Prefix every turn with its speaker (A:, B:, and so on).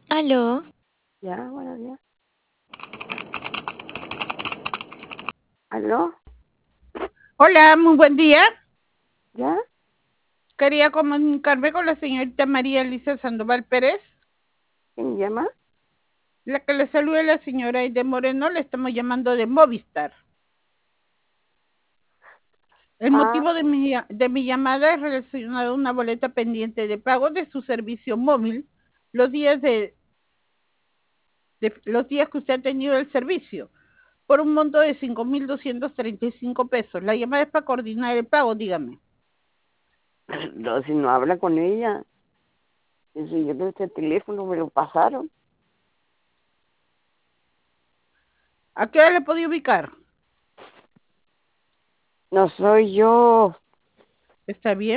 A: Aló,
B: Ya, buenos días. ¿Aló?
C: Hola, muy buen día.
B: ¿Ya?
C: Quería comunicarme con la señorita María Elisa Sandoval Pérez.
B: ¿Quién llama?
C: La que le saluda es la señora Aide Moreno, le estamos llamando de Movistar. El
B: Ah,
C: motivo de mi llamada es relacionado a una boleta pendiente de pago de su servicio móvil los días los días que usted ha tenido el servicio, por un monto de 5.235 pesos. La llamada es para coordinar el pago, dígame.
B: no, si no habla con ella. Y si yo tengo este teléfono, me lo pasaron.
C: ¿A qué hora le puedo ubicar?
B: No soy yo.
C: ¿Está bien?